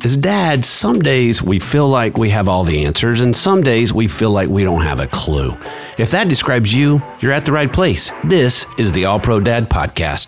As dads, some days we feel like we have all the answers, and some days we feel like we don't have a clue. If that describes you, you're at the right place. This is the All Pro Dad Podcast.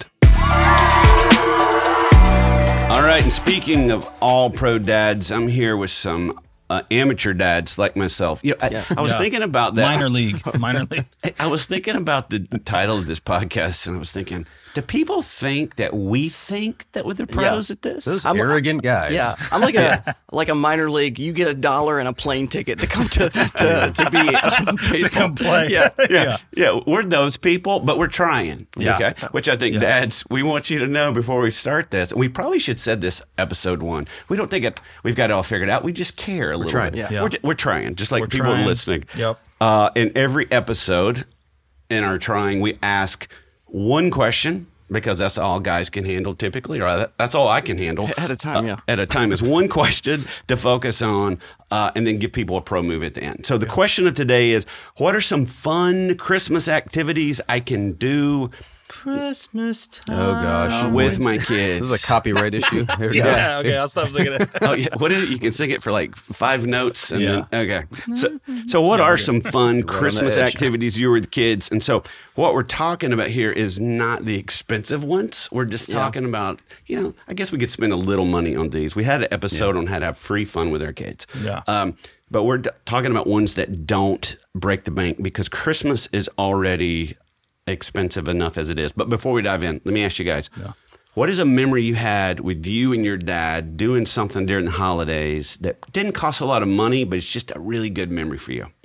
All right, and speaking of All Pro Dads, I'm here with some amateur dads like myself. I was thinking about that. Minor league. I was thinking about the title of this podcast, and I was thinking, do people think that we think that we're the pros at this? Those arrogant guys. Yeah, I'm like a minor league. You get $1 and a plane ticket to come to be a baseball. To come play. Yeah, we're those people, but we're trying. Yeah. Okay, which I think, dads, we want you to know before we start this. We probably should said this episode 1. We don't think we've got it all figured out. We just care a little bit. Yeah. We're trying, just like We're people trying. listening. Yep. In every episode, in our trying, we ask one question, because that's all guys can handle typically, or that's all I can handle. At a time, At a time. It's one question to focus on, and then give people a pro move at the end. So the question of today is, what are some fun Christmas activities I can do Christmas time. Oh, gosh. with my kids? This is a copyright issue. Here we go. Yeah, okay, I'll stop singing it. Oh, yeah. What is it? You can sing it for like 5 notes. And Yeah. then, okay. So what are some fun Christmas edge. activities you with kids? And so what we're talking about here is not the expensive ones. We're just talking about, I guess we could spend a little money on these. We had an episode on how to have free fun with our kids. Yeah. But we're talking about ones that don't break the bank, because Christmas is already expensive enough as it is. But before we dive in, let me ask you guys, what is a memory you had with you and your dad doing something during the holidays that didn't cost a lot of money, but it's just a really good memory for you?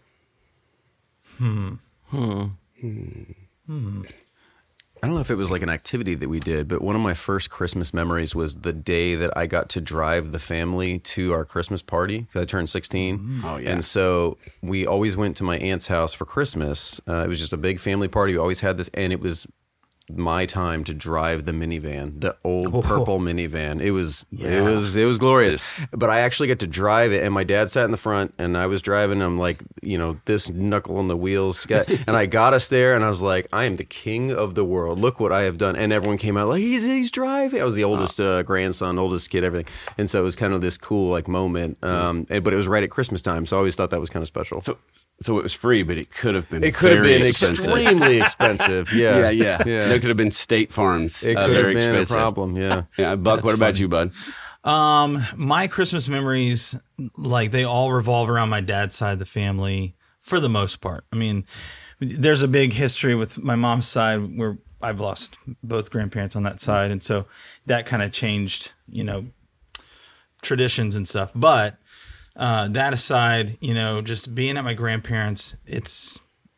I don't know if it was like an activity that we did, but one of my first Christmas memories was the day that I got to drive the family to our Christmas party, because I turned 16. Oh, yeah. And so we always went to my aunt's house for Christmas. It was just a big family party. We always had this, and it was my time to drive the minivan, the old purple minivan. It was glorious. But I actually got to drive it, and my dad sat in the front, and I was driving. I'm like, this knuckle on the wheels guy, and I got us there, and I was like, I am the king of the world. Look what I have done. And everyone came out like, he's driving. I was the oldest grandson, oldest kid, everything. And so it was kind of this cool moment. But it was right at Christmas time, so I always thought that was kind of special. So it was free, but it could have been expensive. Extremely expensive. Yeah. There could have been State Farms. It could very have been expensive. a problem. Yeah. Yeah, Buck, what about you, bud? My Christmas memories, they all revolve around my dad's side of the family for the most part. I mean, there's a big history with my mom's side where I've lost both grandparents on that side. And so that kind of changed, traditions and stuff. But that aside, just being at my grandparents, it's,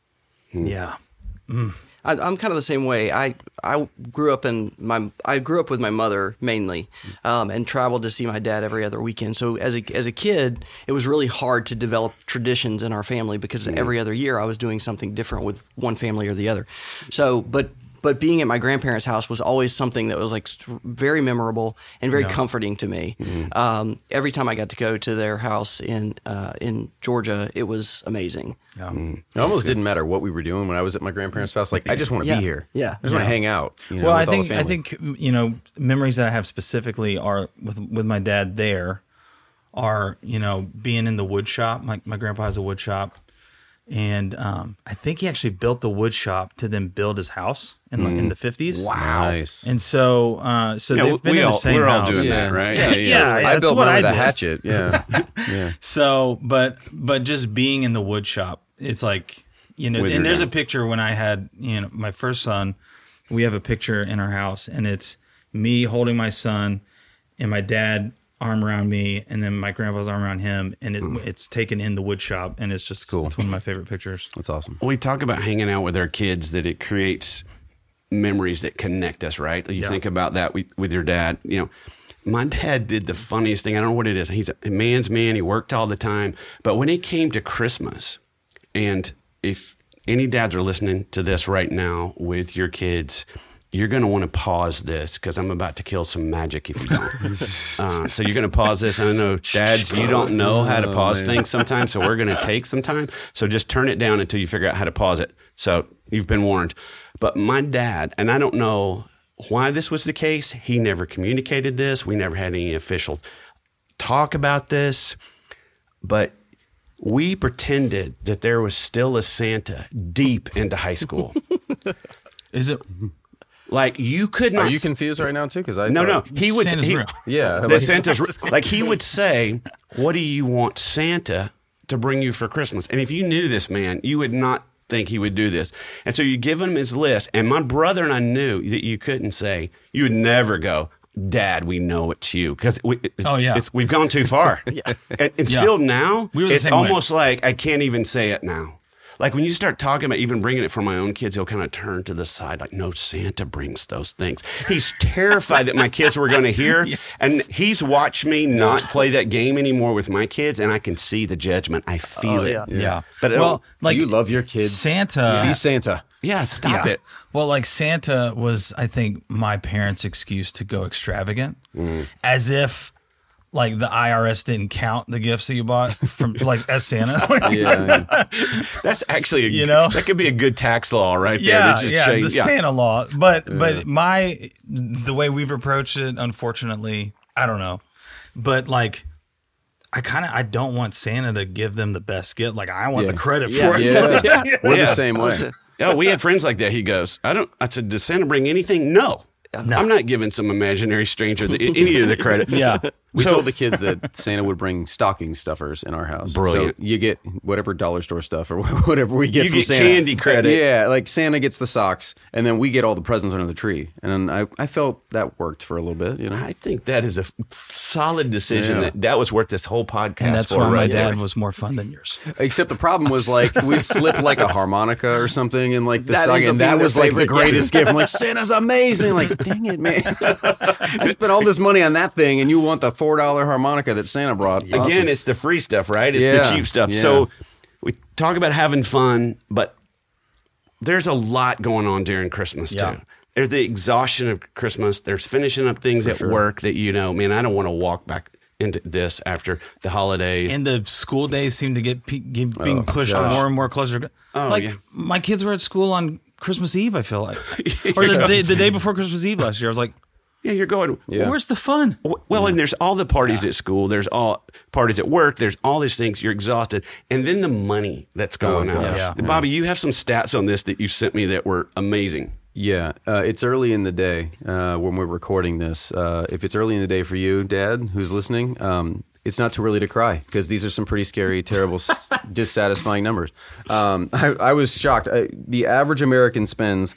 I'm kind of the same way. I grew up with my mother mainly, and traveled to see my dad every other weekend. So as a kid, it was really hard to develop traditions in our family, because every other year I was doing something different with one family or the other. So, but being at my grandparents' house was always something that was very memorable and very comforting to me. Every time I got to go to their house in Georgia, it was amazing. It almost didn't matter what we were doing when I was at my grandparents' house. I just want to be here. Yeah. I just want to hang out. Well, I with all the think family. memories that I have specifically are with my dad there are, being in the wood shop. My grandpa has a wood shop. And I think he actually built the wood shop to then build his house in the 50s. Wow. Nice. And so they've been in the same we're house. all doing that, right? Yeah, I that's built what mine I with a did. hatchet. Yeah. So, but just being in the wood shop, it's like, and your there's dad. a picture when I had, my first son, we have a picture in our house, and it's me holding my son and my dad arm around me, and then my grandpa's arm around him, and it's taken in the wood shop, and it's just cool. It's one of my favorite pictures. That's awesome. We talk about hanging out with our kids, that it creates memories that connect us, right? You think about that with your dad. My dad did the funniest thing. I don't know what it is. He's a man's man. He worked all the time. But when it came to Christmas, and if any dads are listening to this right now with your kids, you're going to want to pause this, because I'm about to kill some magic if you don't. So you're going to pause this. I know, dads, you don't know how to pause things sometimes, so we're going to take some time. So just turn it down until you figure out how to pause it. So you've been warned. But my dad, and I don't know why this was the case, he never communicated this. We never had any official talk about this, but we pretended that there was still a Santa deep into high school. Is it? Like you could not. Are you confused right now too? Because I No. He would. Santa's real. Yeah, The Santa's like he would say, "What do you want Santa to bring you for Christmas?" And if you knew this man, you would not think he would do this. And so you give him his list. And my brother and I knew that you couldn't say. You would never go, "Dad, we know it's you," because we've gone too far. And still now, We were the it's same way. almost like I can't even say it now. Like when you start talking about even bringing it for my own kids, he'll kind of turn to the side like, no, Santa brings those things. He's terrified that my kids were going to hear. Yes. And he's watched me not play that game anymore with my kids. And I can see the judgment. I feel it. Yeah. But well, Do you love your kids? Santa. Be Santa. yeah, stop it. Well, like Santa was, I think, my parents' excuse to go extravagant, as if like the IRS didn't count the gifts that you bought from like as Santa. Yeah. That's actually, that could be a good tax law right there. Yeah, That just yeah, changed- the Santa law. But the way we've approached it, unfortunately, I don't know. But like, I don't want Santa to give them the best gift. Like I want the credit for it. Yeah. We're Yeah. the same way. Yeah, we had friends like that. He goes, I said, does Santa bring anything? No. I'm not giving some imaginary stranger any of the credit. Yeah. We So- told the kids that Santa would bring stocking stuffers in our house. Brilliant. So you get whatever dollar store stuff or whatever we get You from get Santa. candy credit. Yeah, like Santa gets the socks, and then we get all the presents under the tree. And then I felt that worked for a little bit, you know? I think that is a solid decision. Yeah. That was worth this whole podcast. And that's for why my right dad there. was more fun than yours. Except the problem was like we'd slip like a harmonica or something in like the That ends stocking. up And being that their was like the favorite greatest gift. I'm like, Santa's amazing. Like, dang it, man. I spent all this money on that thing and you want the $4 harmonica that Santa brought. Again, Awesome. it's the free stuff, right? It's Yeah, the cheap stuff. yeah. So we talk about having fun, but there's a lot going on during Christmas Yeah. too. There's the exhaustion of Christmas. There's finishing up things at work that, man, I don't want to walk back into this after the holidays. And the school days seem to get being pushed gosh. more and more closer. Oh, like yeah. my kids were at school on Christmas Eve, I feel like. Or the day before Christmas Eve last year. I was like, yeah, you're going. Yeah. where's the fun? Well, and there's all the parties at school. There's all parties at work. There's all these things. You're exhausted. And then the money that's going out. gosh. Yeah. Bobby, you have some stats on this that you sent me that were amazing. Yeah, it's early in the day when we're recording this. If it's early in the day for you, Dad, who's listening, it's not too early to cry because these are some pretty scary, terrible, dissatisfying numbers. I was shocked. The average American spends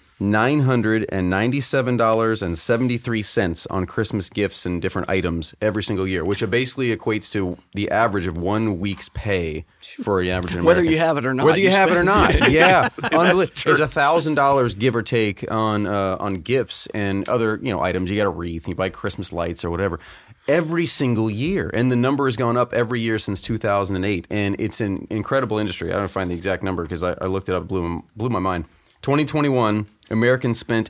$997.73 on Christmas gifts and different items every single year, which basically equates to the average of 1 week's pay for an average American. Whether you have it or not. Whether you have it or spend- not, yeah, it's $1,000 give or take on gifts and other items. You got a wreath, you buy Christmas lights or whatever, every single year, and the number has gone up every year since 2008, and it's an incredible industry. I don't find the exact number because I looked it up, blew my mind. 2021, Americans spent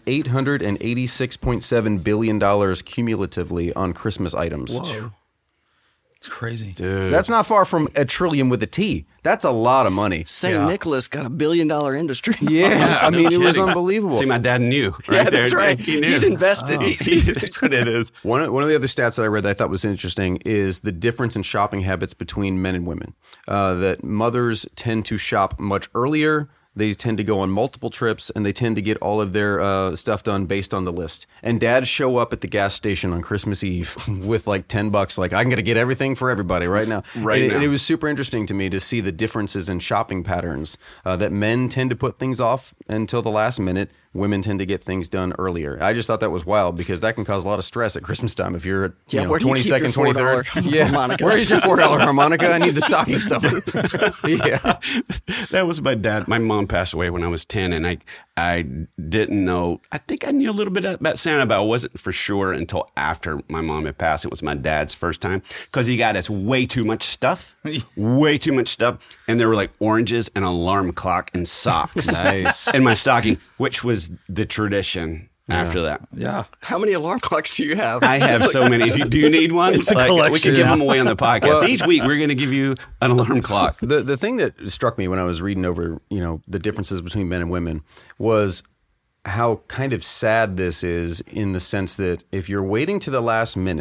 $886.7 billion cumulatively on Christmas items. Whoa. It's crazy. Dude. That's not far from a trillion with a T. That's a lot of money. St. Nicholas got $1 billion industry. Yeah, I mean, it was unbelievable. See, my dad knew. Right Yeah, there. that's right. He knew. He's invested. That's what it is. One of the other stats that I read that I thought was interesting is the difference in shopping habits between men and women. That mothers tend to shop much earlier. They tend to go on multiple trips, and they tend to get all of their stuff done based on the list. And dads show up at the gas station on Christmas Eve with like $10, like, I'm going to get everything for everybody right now. Now. And it was super interesting to me to see the differences in shopping patterns, that men tend to put things off until the last minute. Women tend to get things done earlier. I just thought that was wild because that can cause a lot of stress at Christmas time if you're at where do you keep your 22nd, $4 23rd. Yeah, harmonicas? where is your $4 harmonica? I need the stocking stuffer. Yeah. That was my dad. My mom passed away when I was 10, and I didn't know. I think I knew a little bit about Santa, but I wasn't for sure until after my mom had passed. It was my dad's first time because he got us way too much stuff. Way too much stuff. And there were like oranges, an alarm clock, and socks Nice. in my stocking, which was the tradition after that. Yeah. How many alarm clocks do you have? I have so many. Do you need one? It's a we collection. can give them away on the podcast. Each week, we're going to give you an alarm clock. The thing that struck me when I was reading over, the differences between men and women was how kind of sad this is in the sense that if you're waiting to the last minute,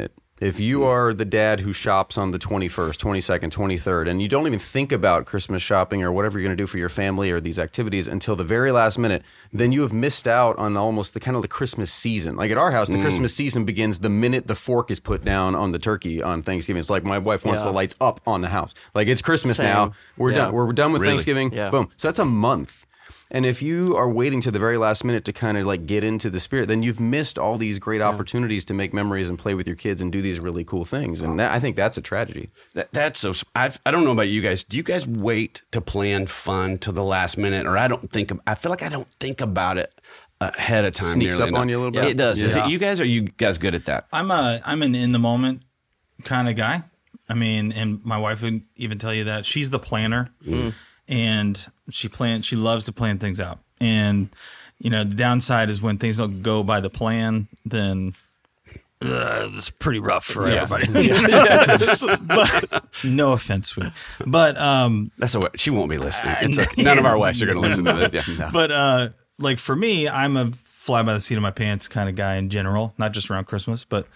If you are the dad who shops on the 21st, 22nd, 23rd, and you don't even think about Christmas shopping or whatever you're going to do for your family or these activities until the very last minute, then you have missed out on almost the kind of the Christmas season. Like at our house, the Christmas season begins the minute the fork is put down on the turkey on Thanksgiving. It's like my wife wants the lights up on the house. Like it's Christmas now. We're done. We're done with Thanksgiving. Yeah. Boom. So that's a month. And if you are waiting to the very last minute to kind of like get into the spirit, then you've missed all these great opportunities to make memories and play with your kids and do these really cool things. And I think that's a tragedy. That's so. I don't know about you guys. Do you guys wait to plan fun till the last minute, or I feel like I don't think about it ahead of time. Sneaks up on you a little bit. It does. Yeah. Is it you guys? Or are you guys good at that? I'm an in the moment kind of guy. I mean, and my wife would even tell you that she's the planner. And she loves to plan things out. And, the downside is when things don't go by the plan, then it's pretty rough for everybody. But, no offense, sweetie. But that's she won't be listening. None of our wives are going to listen to this. Yeah. But like for me, I'm a fly by the seat of my pants kind of guy in general, not just around Christmas, but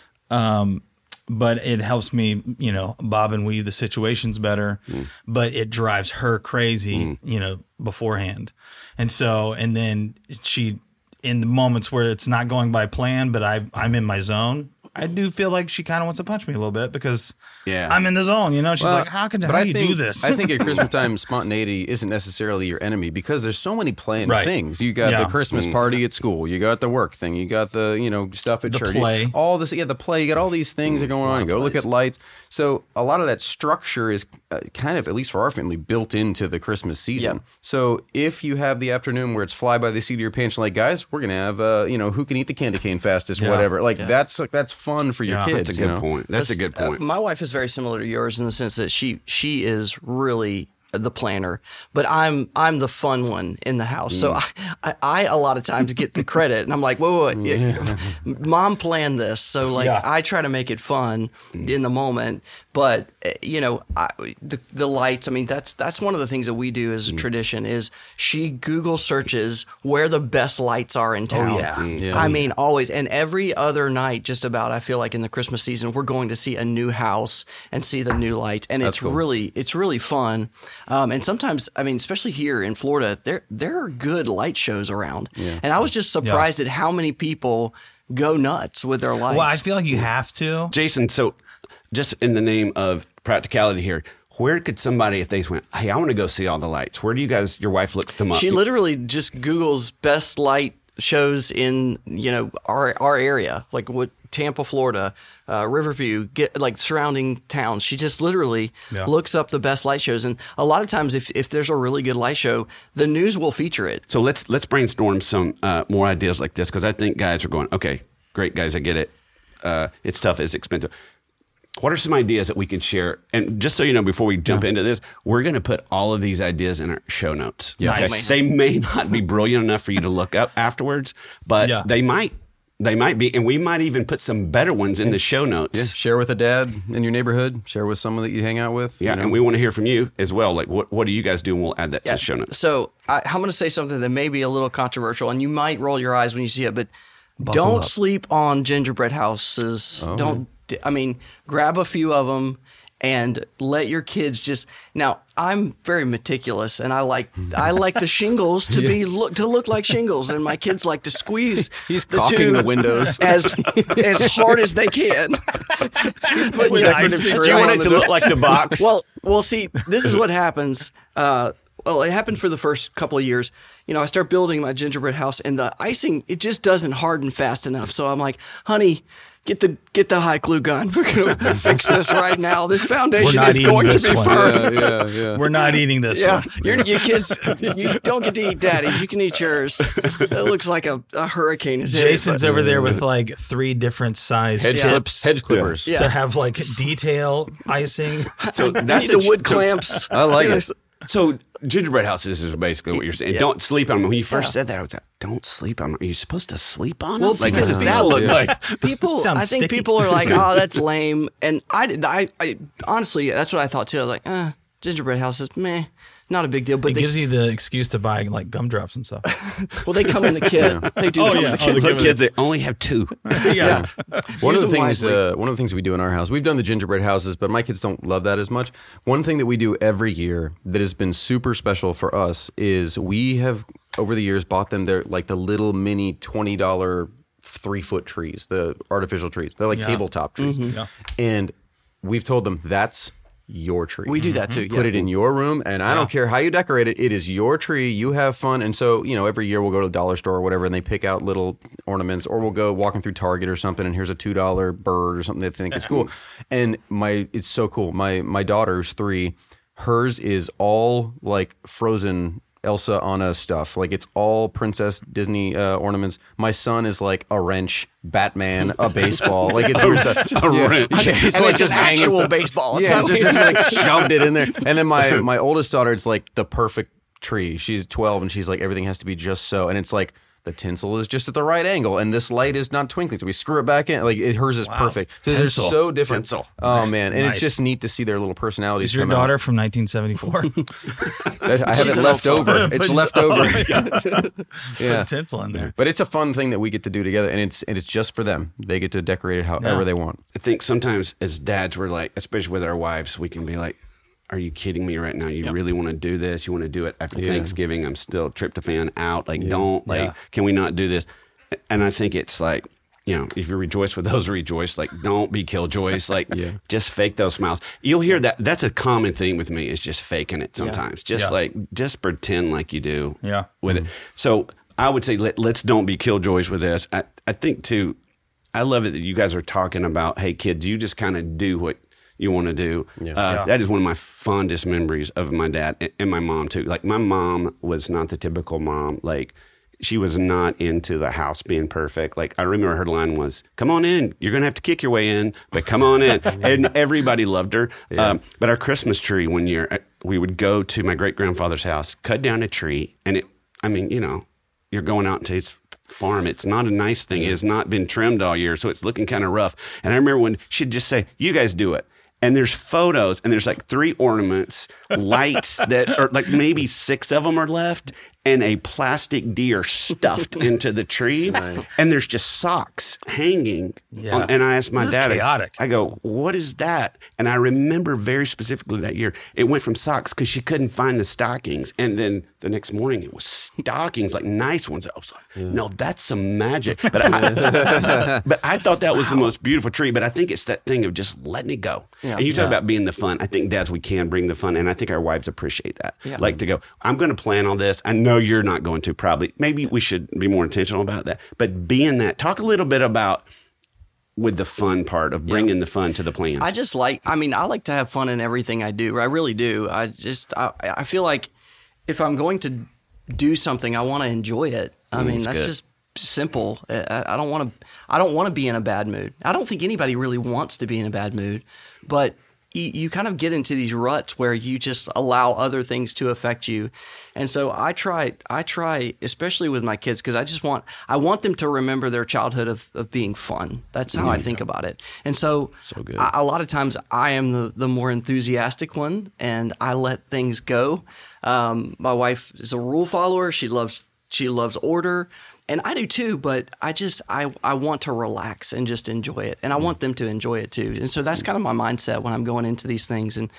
it helps me, bob and weave the situations better, but it drives her crazy, beforehand. And then she, in the moments where it's not going by plan, but I'm in my zone, I do feel like she kind of wants to punch me a little bit because I'm in the zone. She's like, how do you do this? I think at Christmas time, spontaneity isn't necessarily your enemy because there's so many planned things. You got the Christmas party at school. You got the work thing. You got the, stuff at the church. Play. All this, the play. You got all these things that are going on. You go look at lights. So a lot of that structure is kind of, at least for our family, built into the Christmas season. Yeah. So if you have the afternoon where it's fly by the seat of your pants, like, guys, we're going to have, who can eat the candy cane fastest, whatever. Like, that's fun for your kids. That's a good point. That's a good point. My wife is very similar to yours in the sense that she is really the planner, but I'm the fun one in the house. So I a lot of times get the credit, and I'm like, whoa, Mom planned this. So I try to make it fun in the moment. But the lights. I mean, that's one of the things that we do as a tradition is she Google searches where the best lights are in town. Oh yeah. I mean, always, and every other night, just about. I feel like in the Christmas season, we're going to see a new house and see the new lights, and it's really fun. And sometimes, I mean, especially here in Florida, there are good light shows around, and I was just surprised at how many people go nuts with their lights. Well, I feel like you have to, Jason. So, just in the name of practicality here, where could somebody, if they went, hey, I want to go see all the lights, where do you guys? Your wife looks them up. She literally just Googles best light shows in our area, like what Tampa, Florida, Riverview, get like surrounding towns. She just literally looks up the best light shows, and a lot of times, if there's a really good light show, the news will feature it. So let's brainstorm some more ideas like this, because I think guys are going, okay, great guys, I get it. It's tough, it's expensive. What are some ideas that we can share? And just so you know, before we jump into this, we're going to put all of these ideas in our show notes. Yeah. Okay? Nice. They may not be brilliant enough for you to look up afterwards, but they might be, and we might even put some better ones in the show notes. Yeah. Share with a dad in your neighborhood. Share with someone that you hang out with. Yeah, and we want to hear from you as well. Like, what do you guys do? And we'll add that to the show notes. So I'm going to say something that may be a little controversial, and you might roll your eyes when you see it, but don't sleep on gingerbread houses. Grab a few of them and let your kids just. Now, I'm very meticulous, and I like the shingles to look like shingles, and my kids like to squeeze. He's caulking the windows as hard as they can. He's putting you want it to look like the box. Well, see, this is what happens. It happened for the first couple of years. I start building my gingerbread house, and the icing, it just doesn't harden fast enough. So I'm like, honey, get the hot glue gun. We're going to fix this right now. This foundation is going to be firm. Yeah. We're not eating this one. Your kids, you don't get to eat daddy's. You can eat yours. It looks like a hurricane is hitting. Jason's over there with like 3 different size hedge clippers. To have like detail icing. So that's the wood clamps. I like it. So gingerbread houses is basically what you're saying. Don't sleep on them. When you first said that, I was like, don't sleep on them. Are you supposed to sleep on them? Well, like, what does that look like? People, I think people are like, oh, that's lame. And I honestly, that's what I thought too. I was like, gingerbread houses, meh. not a big deal. But It gives you the excuse to buy like gumdrops and stuff. well, they come in the kit. They do. Come in the kit. Look, kids, they only have 2. Yeah. One of the wisely. things we do in our house, we've done the gingerbread houses, but my kids don't love that as much. One thing that we do every year that has been super special for us is we have over the years bought them the little mini $20 3-foot trees, the artificial trees. They're like tabletop trees, Yeah. and we've told them that's your tree. We do that too. Put it in your room, and I don't care how you decorate it. It is your tree. You have fun. And so, every year we'll go to the dollar store or whatever, and they pick out little ornaments, or we'll go walking through Target or something, and here's a $2 bird or something they think is cool. And it's so cool. My daughter's 3. Hers is all like Frozen Elsa Anna stuff. Like it's all Princess Disney ornaments. My son is like a wrench, Batman, a baseball. Like it's weird stuff. A wrench. Yeah, it's And like it's just an hanging actual stuff. baseball. It's Yeah, not it's just weird. like shoved it in there. And then my oldest daughter, it's like the perfect tree. She's 12 and she's like, everything has to be just so. And it's like the tinsel is just at the right angle, and this light is not twinkling, so we screw it back in. Like hers is perfect. So they're Tinsel. so different. Tinsel. Oh man, and Nice. it's just neat to see their little personalities. Is your come out. daughter from 1974? I have it an left old over. It's left over. Put tinsel in there. But it's a fun thing that we get to do together, and it's just for them. They get to decorate it however Yeah. they want. I think sometimes as dads, we're like, especially with our wives, we can be like, are you kidding me right now? You really want to do this? You want to do it after Thanksgiving? I'm still tryptophan out. Like, don't, can we not do this? And I think it's like, if you rejoice with those, rejoice. Like, don't be killjoys. Like, just fake those smiles. You'll hear that. That's a common thing with me, is just faking it sometimes. Just just pretend like you do with it. So I would say let's don't be killjoys with this. I think, too, I love it that you guys are talking about, hey, kids, you just kind of do what you want to do. That is one of my fondest memories of my dad and my mom, too. Like, my mom was not the typical mom. Like, she was not into the house being perfect. Like, I remember her line was, come on in. You're going to have to kick your way in, but come on in. And everybody loved her. But our Christmas tree one year, we would go to my great-grandfather's house, cut down a tree, and you're going out to his farm. It's not a nice thing. It has not been trimmed all year, so it's looking kind of rough. And I remember when she'd just say, you guys do it. And there's photos, and there's like 3 ornaments, lights that are like maybe 6 of them are left, and a plastic deer stuffed into the tree. Right. And there's just socks hanging. Yeah. And I asked my dad, chaotic. I go, what is that? And I remember very specifically that year, it went from socks because she couldn't find the stockings. And then the next morning it was stockings, like nice ones. I was like, no, that's some magic. But I thought that was the most beautiful tree. But I think it's that thing of just letting it go. Yeah. And you talk about being the fun. I think dads, we can bring the fun. And I think our wives appreciate that. Yeah. Like to go, I'm going to plan all this. I know you're not going to probably. Maybe we should be more intentional about that. But being that, talk a little bit about with the fun part of bringing the fun to the plans. I like to have fun in everything I do. I really do. I feel like if I'm going to do something, I want to enjoy it. That's just simple. I don't want to be in a bad mood. I don't think anybody really wants to be in a bad mood, but you kind of get into these ruts where you just allow other things to affect you. And so I try, especially with my kids, because I want them to remember their childhood of being fun. That's how I think about it. And so good. A lot of times I am the more enthusiastic one, and I let things go. My wife is a rule follower. She loves order. And I do too, but I want to relax and just enjoy it. And I want them to enjoy it too. And so that's kind of my mindset when I'm going into these things. And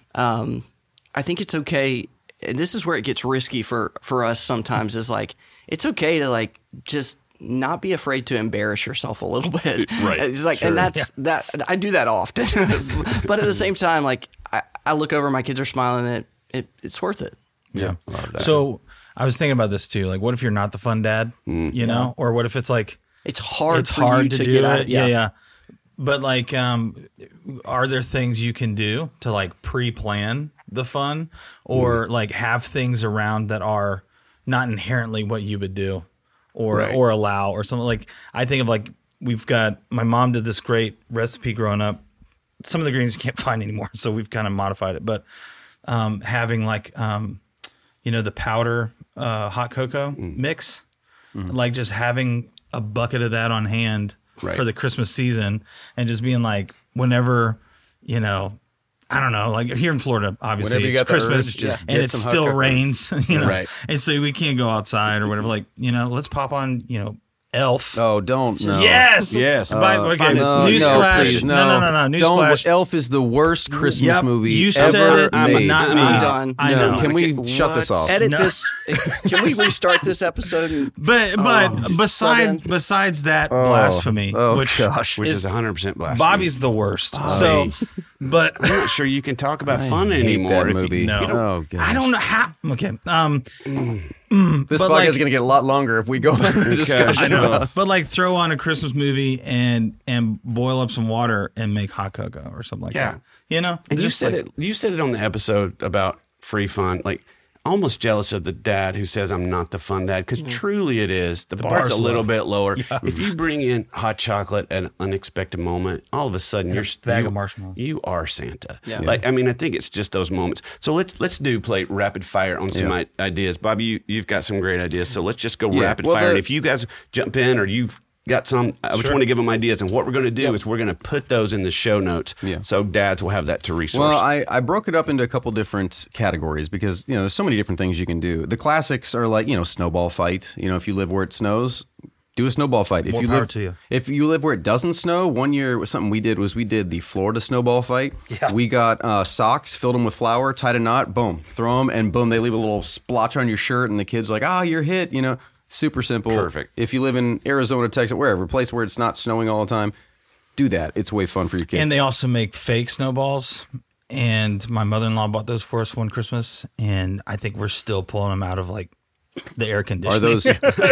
I think it's okay. And this is where it gets risky for us sometimes, is like, it's okay to like just not be afraid to embarrass yourself a little bit. Right. It's like, and that I do that often. But at the same time, like I look over, my kids are smiling, and it's worth it. Yeah. So I was thinking about this too. Like, what if you're not the fun dad, or what if it's like, it's hard to get do out. it. Yeah. But like, are there things you can do to like pre-plan the fun, or like have things around that are not inherently what you would do or allow or something? Like, I think of like, my mom did this great recipe growing up. Some of the greens you can't find anymore, so we've kind of modified it. But having like, the powder hot cocoa mix, like just having a bucket of that on hand for the Christmas season, and just being like, whenever, I don't know, like here in Florida, obviously Whenever you it's got the Christmas urge, just and get it some hot still cocoa. rains, you know, Right. and so we can't go outside or whatever. Like, let's pop on, Elf. Oh, don't. No. Yes. Yes. Okay. Finest Newsflash. please, No. Don't. Newsflash. Elf is the worst Christmas Yep. movie You ever said it, made. not me. I'm done. I No, know. can we Okay, shut this what? off? Edit No. this. Can we restart this episode? And, But besides that blasphemy, Oh, which gosh. Which is 100% blasphemy. Bobby's the worst. So, but I'm not sure you can talk about fun hate anymore. that if movie. You, No. Oh, gosh. I don't know how. Okay. This but podcast like- is going to get a lot longer if we go into the discussion. I know. But like throw on a Christmas movie and boil up some water and make hot cocoa or something like Yeah. that. And And you just said like, it. You said it on the episode about free fun. Like almost jealous of the dad who says I'm not the fun dad because truly it is. The bar's bar's a little low. bit lower. If you bring in hot chocolate at an unexpected moment, all of a sudden you're bag of marshmallows. You are Santa. Yeah. Like I mean, I think it's just those moments. So let's play rapid fire on some ideas. Bobby, you've got some great ideas. So let's just go Yeah. rapid Well, fire. And the- if you guys jump in or you've got some, I just want to give them ideas. And what we're going to do is we're going to put those in the show notes. Yeah. So dads will have that to resource. Well, I broke it up into a couple different categories because, there's so many different things you can do. The classics are like, snowball fight. If you live where it snows, do a snowball fight. If More you power live, to you. If you live where it doesn't snow, one year something we did the Florida snowball fight. Yeah. We got socks, filled them with flour, tied a knot, boom, throw them, and boom, they leave a little splotch on your shirt, and the kid's like, you're hit, Super simple. Perfect. If you live in Arizona, Texas, wherever, a place where it's not snowing all the time, do that. It's way fun for your kids. and they also make fake snowballs. And my mother-in-law bought those for us one Christmas, and I think we're still pulling them out of like the air conditioning. Are those?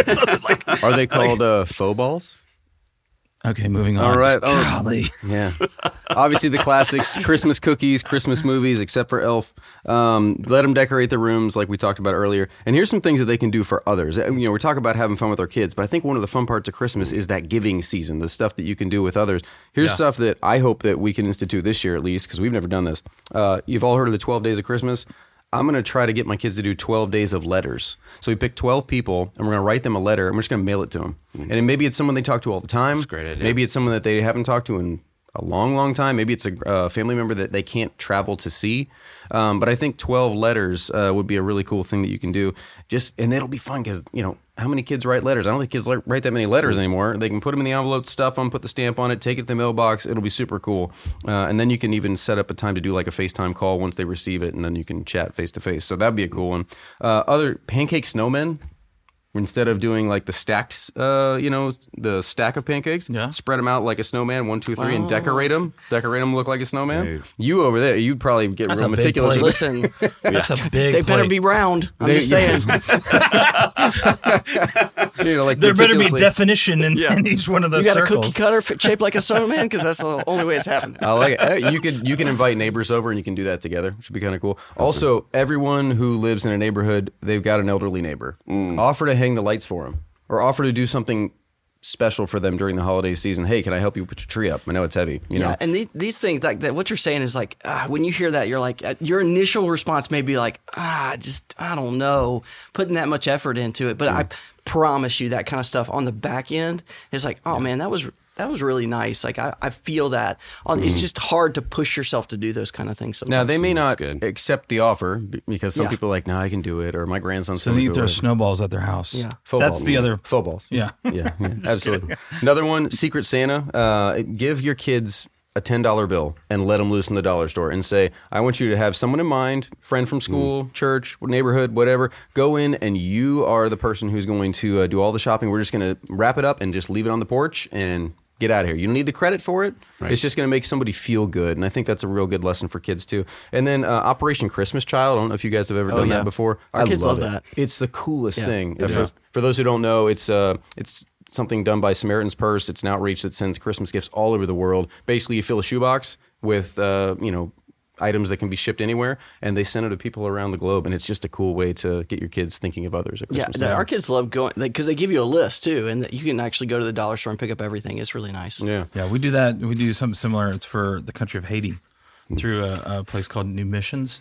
Are they called faux balls? Okay, moving on. All right. Golly. Yeah. Obviously, the classics: Christmas cookies, Christmas movies, except for Elf. Let them decorate their rooms, like we talked about earlier. And here's some things that they can do for others. We're talking about having fun with our kids, but I think one of the fun parts of Christmas is that giving season, the stuff that you can do with others. Here's stuff that I hope that we can institute this year, at least, because we've never done this. You've all heard of the 12 Days of Christmas. I'm going to try to get my kids to do 12 days of letters. So we pick 12 people, and we're going to write them a letter, and we're just going to mail it to them. And maybe it's someone they talk to all the time. That's a great idea. Maybe it's someone that they haven't talked to in a long, long time. Maybe it's a family member that they can't travel to see. But I think 12 letters would be a really cool thing that you can do. And it'll be fun because, how many kids write letters? I don't think kids write that many letters anymore. They can put them in the envelope, stuff them, put the stamp on it, take it to the mailbox. It'll be super cool. And then you can even set up a time to do like a FaceTime call once they receive it, and then you can chat face to face. So that'd be a cool one. Other pancake snowmen. Instead of doing like the stacked, the stack of pancakes, spread them out like a snowman, 1, 2, 3, and decorate them. Decorate them look like a snowman. Dude. You over there, you'd probably get That's real a big meticulous. plate. with it. listen, That's a big they better plate. be round. I'm just saying. Like There better be meticulously- definition in each one of those You got circles. a cookie cutter shaped like a snowman because that's the only way it's happening. I like it. Hey, you can invite neighbors over and you can do that together. Should be kind of cool. Also, everyone who lives in a neighborhood, they've got an elderly neighbor. Offer to hang the lights for them, or offer to do something special for them during the holiday season. Hey, can I help you put your tree up? I know it's heavy. You know. And these things like that, what you're saying is like when you hear that, you're like your initial response may be like I don't know, putting that much effort into it. But I promise you that kind of stuff on the back end is like, oh man, that was really nice. Like I feel that. It's just hard to push yourself to do those kind of things sometimes. Now they may not good. accept the offer because some Yeah. people are like, no, I can do it, or my grandson's So going then to you do throw it. snowballs at their house. Yeah. Faux That's balls. the other. Faux balls. Yeah. Yeah, absolutely. Another one, Secret Santa. Give your kids a $10 bill and let them loose in the dollar store and say, I want you to have someone in mind, friend from school, church, neighborhood, whatever. Go in and you are the person who's going to do all the shopping. We're just going to wrap it up and just leave it on the porch and get out of here. You don't need the credit for it. Right. It's just going to make somebody feel good. And I think that's a real good lesson for kids too. And then Operation Christmas Child. I don't know if you guys have ever done yeah. that before. Our kids love it. that. It's the coolest Yeah, thing. it is. For those who don't know, it's something done by Samaritan's Purse. It's an outreach that sends Christmas gifts all over the world. Basically, you fill a shoebox with items that can be shipped anywhere, and they send it to people around the globe. And it's just a cool way to get your kids thinking of others at Christmas time. our kids love going because they give you a list too, and you can actually go to the dollar store and pick up everything. It's really nice. Yeah. Yeah, we do that. We do something similar. It's for the country of Haiti through a place called New Missions.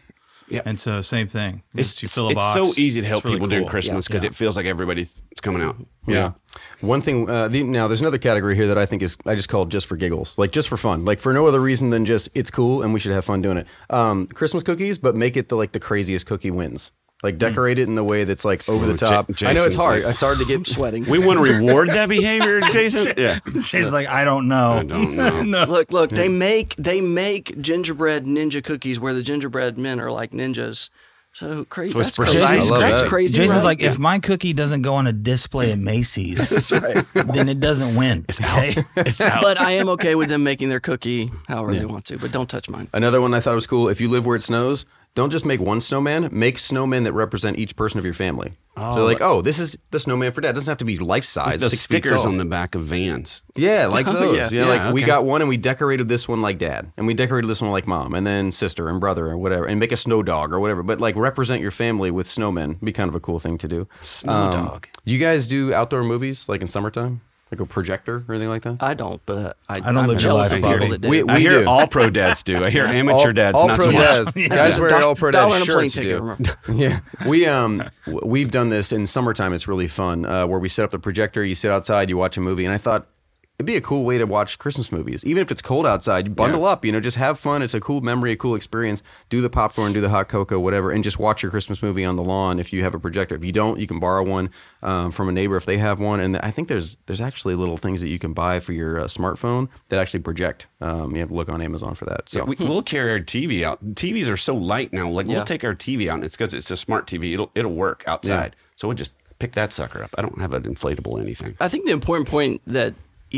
Yeah. And so same thing. It's, You fill a box. so easy to help It's really people during cool. Christmas because Yeah. it feels like everybody's coming out. Yeah. One thing, now there's another category here that I think I just called just for giggles, like just for fun, like for no other reason than just it's cool and we should have fun doing it. Christmas cookies, but make it the craziest cookie wins. Like decorate it in the way that's like over the top. I know it's Jason's hard. like- It's hard to get Sweating. We want to reward that behavior, Jason. Yeah. She's like, I don't know. I don't know. No. Look, they make gingerbread ninja cookies where the gingerbread men are like ninjas. So crazy. So it's That's crazy. precise. I love That's that. crazy. Jason's right? like, if my cookie doesn't go on a display at Macy's, That's right. then it doesn't win. Okay? It's out. But I am okay with them making their cookie however they want to. But don't touch mine. Another one I thought was cool. If you live where it snows, don't just make one snowman. Make snowmen that represent each person of your family. So like, this is the snowman for Dad. It doesn't have to be life size. the 6 feet stickers tall. on the back of vans. Yeah, like those. yeah. You know, Yeah, like we okay. got one and we decorated this one like Dad, and we decorated this one like Mom, and then sister and brother or whatever, and make a snow dog or whatever. But like represent your family with snowmen. Be kind of a cool thing to do. Snow dog. Do you guys do outdoor movies like in summertime, like a projector or anything like that? I don't, but don't I'm live your jealous life, of people Bobby. that do. We- I hear do. all pro dads do. I hear amateur dads all not pro so much. dads. Guys wear all pro dollar dad and a plane shirts ticket, do. remember? Yeah, we've done this in summertime. It's really fun where we set up the projector. You sit outside, you watch a movie, and I thought it'd be a cool way to watch Christmas movies, even if it's cold outside. You bundle up, just have fun. It's a cool memory, a cool experience. Do the popcorn, do the hot cocoa, whatever, and just watch your Christmas movie on the lawn. If you have a projector, if you don't, you can borrow one from a neighbor if they have one. And I think there's actually little things that you can buy for your smartphone that actually project. You have to look on Amazon for that. So We'll carry our TV out. TVs are so light now. Like Yeah. we'll take our TV out, and it's because it's a smart TV. It'll work outside. So we'll just pick that sucker up. I don't have an inflatable anything. I think the important point that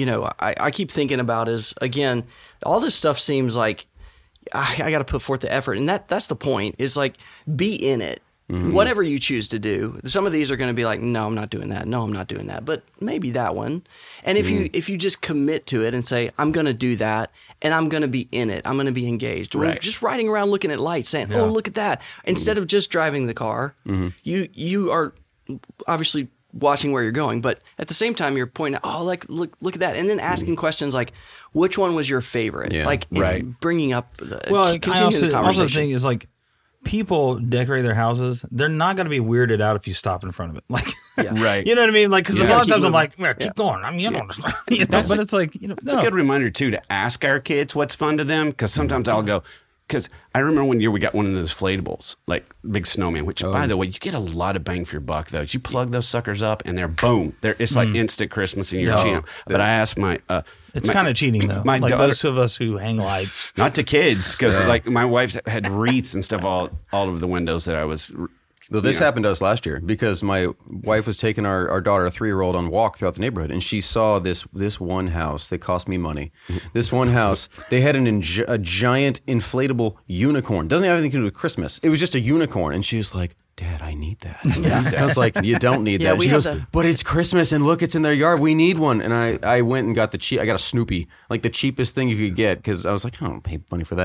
I keep thinking about is, again, all this stuff seems like I got to put forth the effort, and that's the point. Is like be in it. Whatever you choose to do. Some of these are going to be like, no, I'm not doing that. No, I'm not doing that. But maybe that one. And if you just commit to it and say, I'm going to do that, and I'm going to be in it, I'm going to be engaged. Or Right. just riding around looking at lights, saying, oh, look at that. Instead of just driving the car, you are obviously watching where you're going, but at the same time you're pointing out, oh, like look at that, and then asking questions like, which one was your favorite? Yeah. Like Right. bringing up Well, continuing the also conversation. the thing is like people decorate their houses. They're not going to be weirded out if you stop in front of it. Like, Right. you know what I mean? Like, because a Yeah. lot of Keep times I'm moving. like, yeah, keep going. I mean, but it's like, It's a good reminder too to ask our kids what's fun to them, because sometimes I'll go. Because I remember one year we got one of those inflatables, like big snowman. Which, by the way, you get a lot of bang for your buck. Though you plug those suckers up, and they're boom. It's like instant Christmas in your champ. But I asked It's kind of cheating though. my Like daughter- those of us who hang lights. not to kids, because like my wife had wreaths and stuff all over the windows that I was. Well, this happened to us last year because my wife was taking our daughter, a 3-year-old, on a walk throughout the neighborhood, and she saw this one house that cost me money. This one house, they had a giant inflatable unicorn. Doesn't have anything to do with Christmas. It was just a unicorn, and she was like, "Dad, I need that." I was like, "You don't need Yeah, that." we She have goes, that. "But it's Christmas, and look, it's in their yard. We need one." And I went and got I got a Snoopy, like the cheapest thing you could get, because I was like, I don't pay money for that.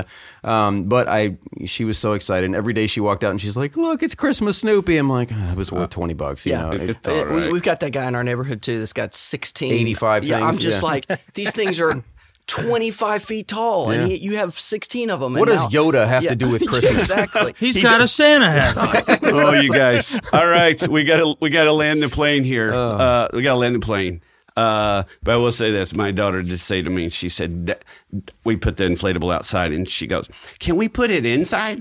But she was so excited, and every day she walked out and she's like, "Look, it's Christmas Snoopy." I'm like, it was worth $20. You know? It's all right. We've got that guy in our neighborhood too that's got 16 85 Yeah, I'm things, just yeah. like, these things are 25 feet tall, and Yeah. you have 16 of them. What does Yoda have to do with Christmas? Exactly. He's got a Santa hat. Oh, you guys! All right, we gotta land the plane here. We gotta land the plane. But I will say this: my daughter did say to me, she said, "We put the inflatable outside," and she goes, "Can we put it inside?"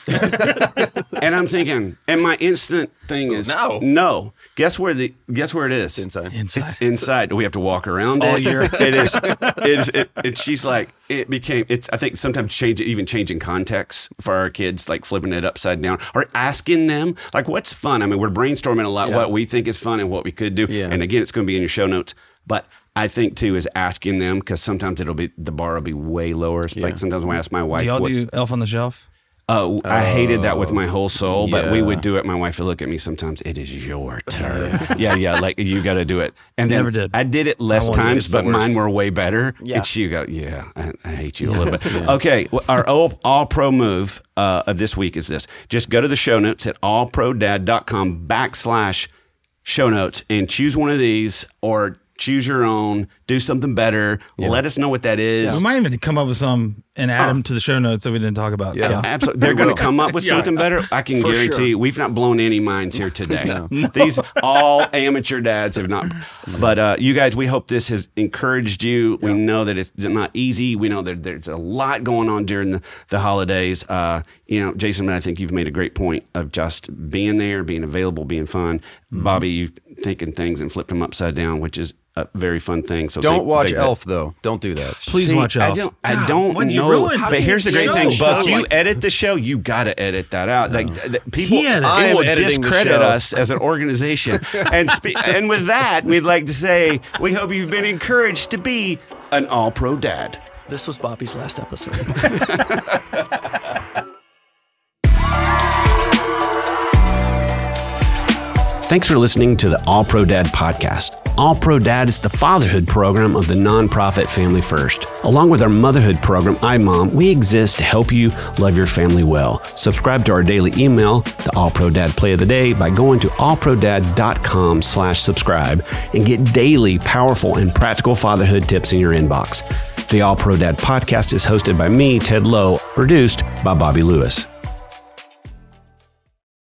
And I'm thinking, and my instant thing is, no. Guess where it is? Inside. It's inside. Do we have to walk around all year? It is. She's like, it became. It's. I think sometimes changing context for our kids, like flipping it upside down or asking them, like, what's fun? I mean, we're brainstorming a lot what we think is fun and what we could do. Yeah. And again, it's going to be in your show notes, but. I think too is asking them, because sometimes the bar will be way lower. Like sometimes when I ask my wife, Do y'all do Elf on the Shelf? I hated that with my whole soul, but we yeah. would do it. My wife would look at me sometimes. It is your turn. yeah. Like you got to do it. And then Never did. I did it less won't do it. times, It's the but mine worst. were way better. Yeah. And she go, I hate you a little bit. Okay, well, our all pro move of this week is this: just go to the show notes at allprodad.com/show notes and choose one of these or. Choose your own. Do something better. Let us know what that is. We might even come up with some and add them to the show notes that we didn't talk about. Yeah. So. Absolutely. They're going to come up with something better. I can guarantee you, we've not blown any minds here today. No. These all amateur dads have not. But you guys, we hope this has encouraged you. We know that it's not easy. We know that there's a lot going on during the holidays. Jason, I think you've made a great point of just being there, being available, being fun. Bobby, you've taken things and flipped them upside down, which is a very fun thing. So don't watch Elf, though. Don't do that. Please watch Elf. I don't know. But here's the great thing, Buck. You edit the show. You got to edit that out. Like people, it will discredit us as an organization. And with that, we'd like to say we hope you've been encouraged to be an all-pro dad. This was Bobby's last episode. Thanks for listening to the All Pro Dad podcast. All Pro Dad is the fatherhood program of the nonprofit Family First. Along with our motherhood program, iMom, we exist to help you love your family well. Subscribe to our daily email, the All Pro Dad Play of the Day, by going to allprodad.com/subscribe and get daily powerful and practical fatherhood tips in your inbox. The All Pro Dad podcast is hosted by me, Ted Lowe, produced by Bobby Lewis.